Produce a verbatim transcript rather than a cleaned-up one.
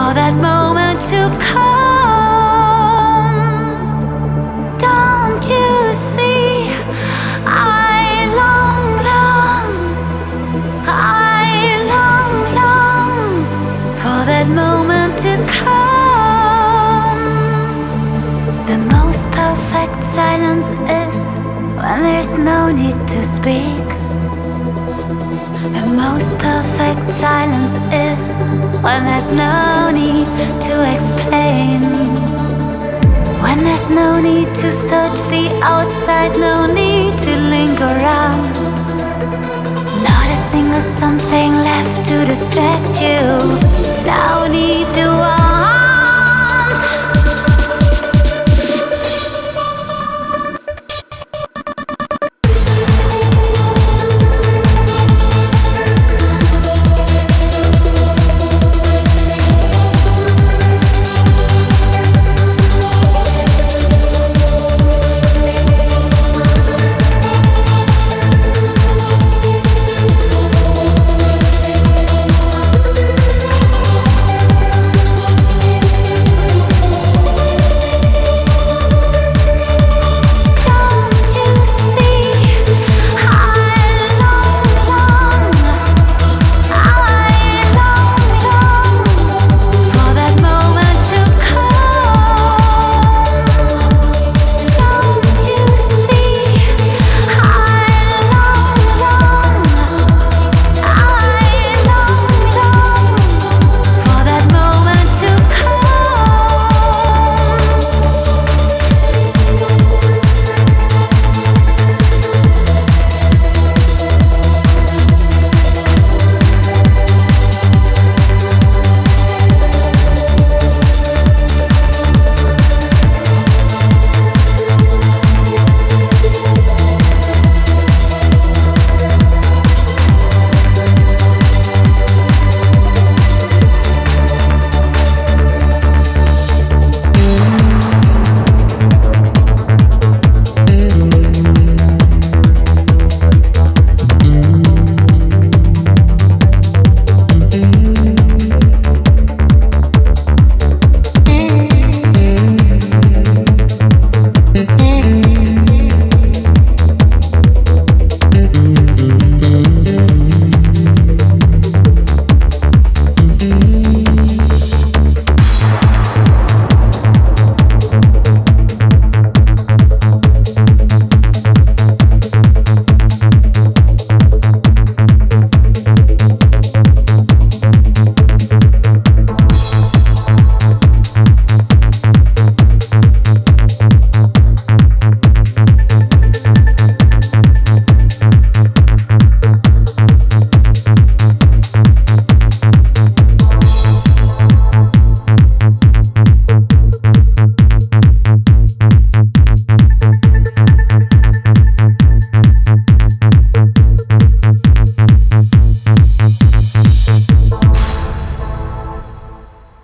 for that moment to come. Don't you see? I long, long, I long, long for that moment to come. The most perfect silence is when there's no need to speak. The most perfect silence is when there's no need to explain. When there's no need to search the outside, no need to linger around. Not a single something left to distract you. No need